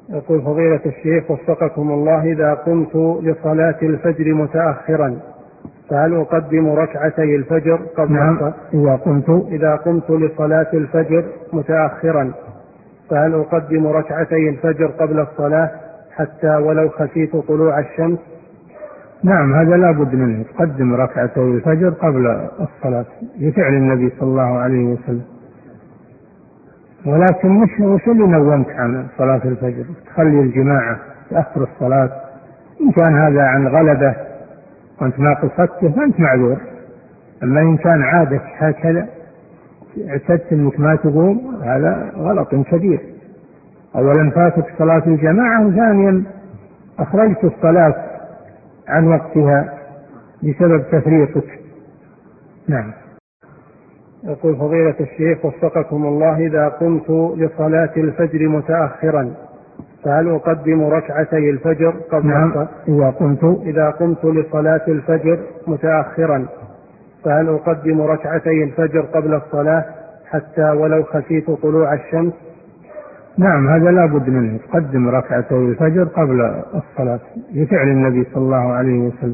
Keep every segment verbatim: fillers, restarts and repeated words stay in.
يقول فضيلة الشيخ وفقكم الله: إذا قمت لصلاة الفجر متأخرا فهل أقدم ركعتي الفجر قبل نعم. الصلاة؟ إذا قمت إذا قمت لصلاة الفجر متأخرا فهل أقدم ركعتي الفجر قبل الصلاة حتى ولو خشيت طلوع الشمس؟ نعم، هذا لا بد منه، تقدم ركعتي الفجر قبل الصلاة لفعل النبي صلى الله عليه وسلم. ولكن مش مش اللي نومت عن صلاة الفجر تخلي الجماعة تأخر الصلاة، إن كان هذا عن غلبة وأنت ما قصدته فأنت معذور. أما إن كان عادة هكذا اعتدت أنك ما تقوم، هذا غلط كبير. أولا فاتك صلاة الجماعة، وثانيا أخرجت الصلاة عن وقتها بسبب تفريطك. نعم. يقول فضيلة الشيخ وفقكم الله: إذا قمت لصلاة الفجر متأخرا فهل أقدم ركعتي الفجر قبل نعم. الصلاة؟ إذا قمت إذا قمت لصلاة الفجر متأخرا فهل أقدم ركعتي الفجر قبل الصلاة حتى ولو خشيت طلوع الشمس؟ نعم، هذا لا بد منه، تقدم ركعتي الفجر قبل الصلاة لفعل النبي صلى الله عليه وسلم.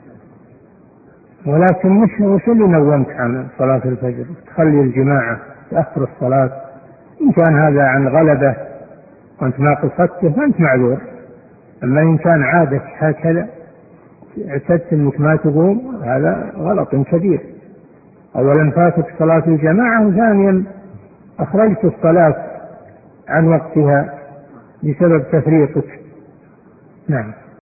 ولكن مش مش اللي نومت عن صلاة الفجر تخلي الجماعة تأخر الصلاة، إن كان هذا عن غلبة وأنت ما قصدته فأنت معذور. أما إن كان عادة هكذا اعتدت أنك ما تقوم، هذا غلط كبير. أولا فاتك صلاة الجماعة، وثانيا أخرجت الصلاة عن وقتها بسبب تفريطك. نعم.